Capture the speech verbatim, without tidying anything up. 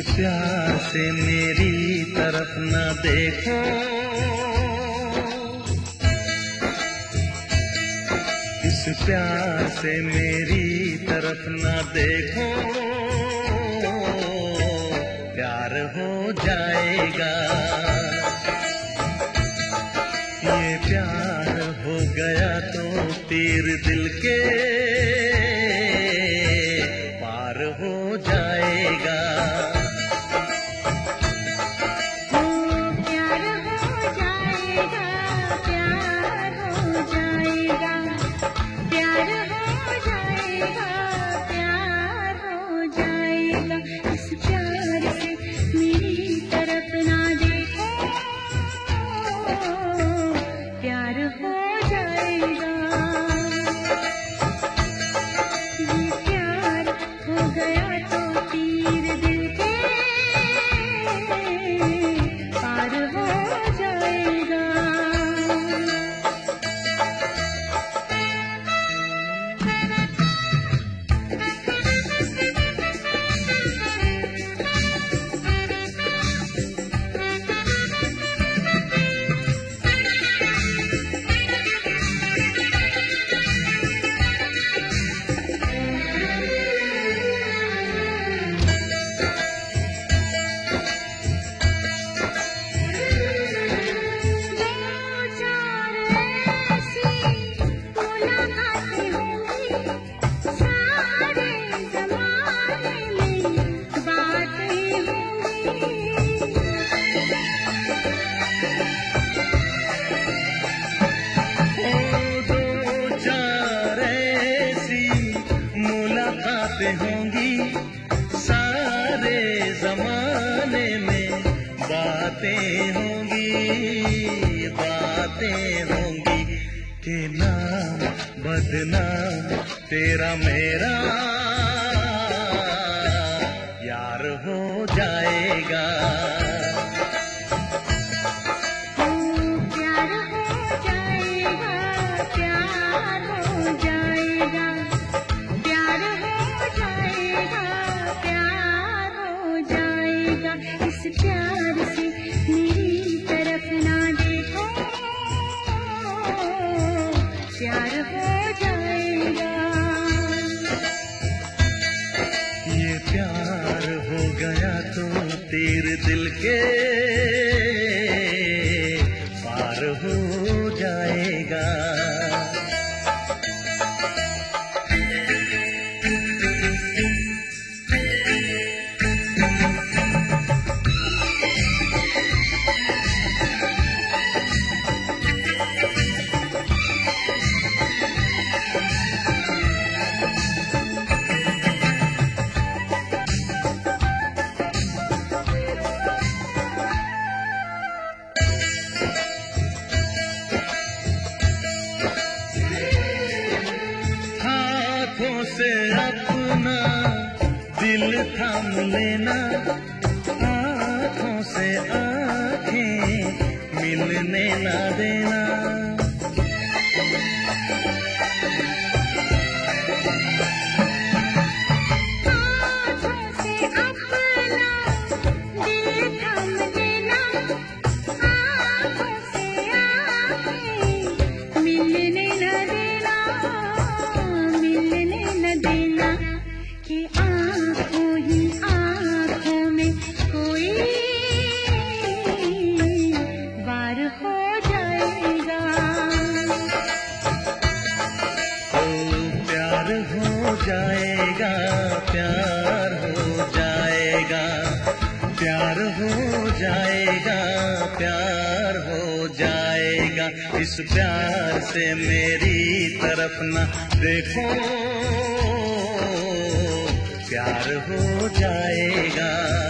प्यार से मेरी तरफ न देखो, इस प्यार से मेरी तरफ न देखो, प्यार हो जाएगा। ये प्यार हो गया तो तीर दिल के पार हो जाएगा। होंगी सारे जमाने में, बातें होंगी बातें होंगी कि नाम बदनाम तेरा मेरा यार हो जाएगा। प्यार हो जाएगा। ये प्यार हो गया तो तीर दिल के पार हो जाएगा। से अपना दिल थाम लेना, आँखों से आँखें मिलने ना देना। आँखों से अपना दिल थाम लेना, आँखों से आँखें मिलने ना देना, देना कि आँखों ही आँखों में कोई बार हो जाएगा। ओ प्यार हो जाएगा, प्यार हो जाएगा, प्यार हो जाएगा, प्यार हो जाएगा। इस प्यार से मेरी तरफ न देखो, प्यार हो जाएगा।